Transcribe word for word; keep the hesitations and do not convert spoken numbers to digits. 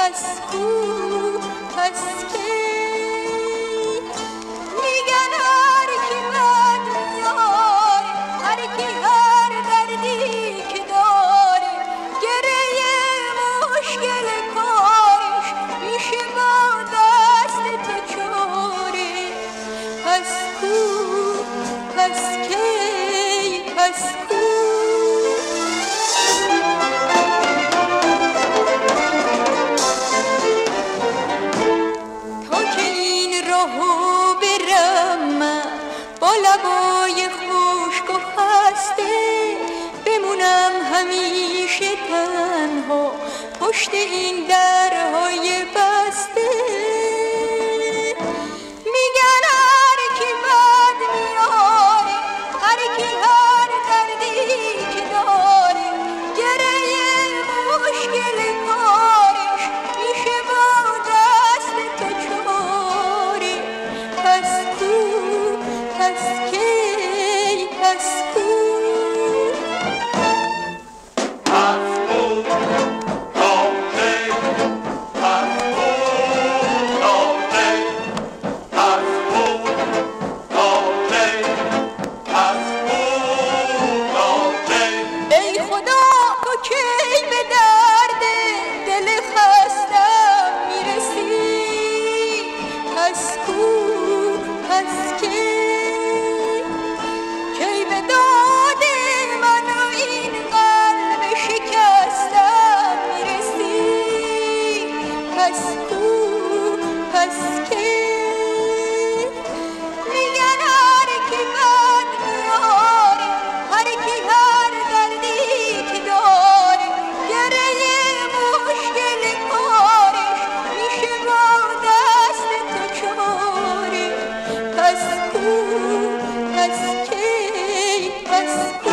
پس کو پس کی میگن هر کی بد میاره، هر کی هر دردی که داره، گره مشکل کارش میشه با دست تو چاره. پس کو پس کی پس کو لبای خشک و خسته بمونم همیشه تنها پشت این درهای بسته. میگن هر کی بد میاره، هر کی هر دردی که داره، گره مشکل کارش میشه با دست تو چاره. پس کو پس کی پس کو ای خدا تو کی به درد دل خستم میرسی. پس کو پس کی کی به داد من و این قلب شکستم میرسی. پس کو پس کی میگن هر کی بد میاره، هر کی هر دردی که داره، گره مشکل کارش میشه با دست تو چاره. پس کو پس کی پس کو